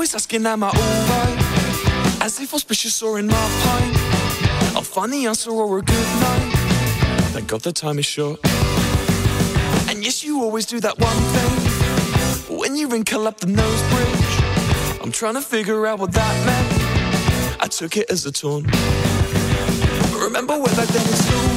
Always asking am I alright, as if auspicious or in my pint. I'll find the answer or a good night. Thank God the time is short. And yes, you always do that one thing when you wrinkle up the nose bridge. I'm trying to figure out what that meant. I took it as a taunt. Remember way back then in school?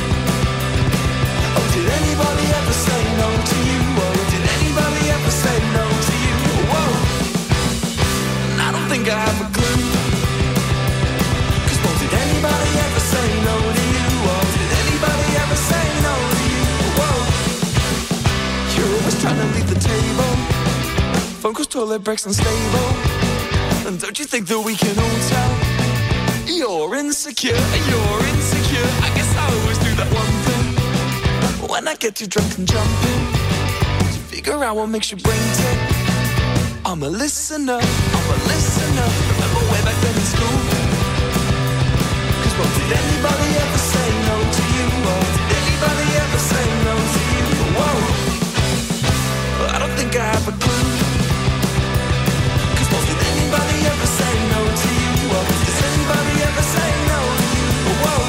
Oh, did anybody ever say no to you? Oh, did anybody ever say no to you? Whoa, and I don't think I have a clue. Cause well, did anybody ever say no to you? Oh, did anybody ever say no to you? Whoa, you're always trying to leave the table. Phone calls, toilet breaks, unstable. And don't you think that we can all tell? You're insecure, I guess I always do that one thing when I get too drunk and jump in to figure out what makes your brain tick. I'm a listener. Remember way back then in school? Cause well, did anybody ever say no to you? Or did anybody ever say no to you? Whoa, well, I don't think I have a clue. Cause well, did anybody ever say no to you? Or does anybody ever say no to you? Whoa,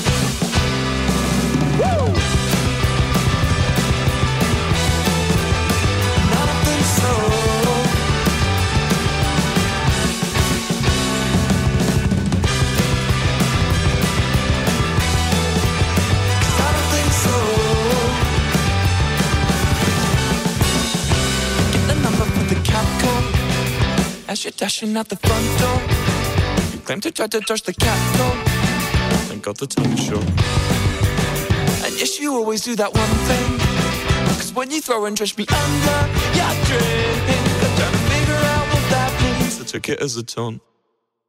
woo. I don't think so. I don't think so. Get the number for the cab call as you're dashing out the front door. You claim to try to touch the cat door. Thank God the time is short. And yes, you always do that one thing. Cause when you throw and trash me under your drink, I'm trying to figure out what that means. I took it as a taunt.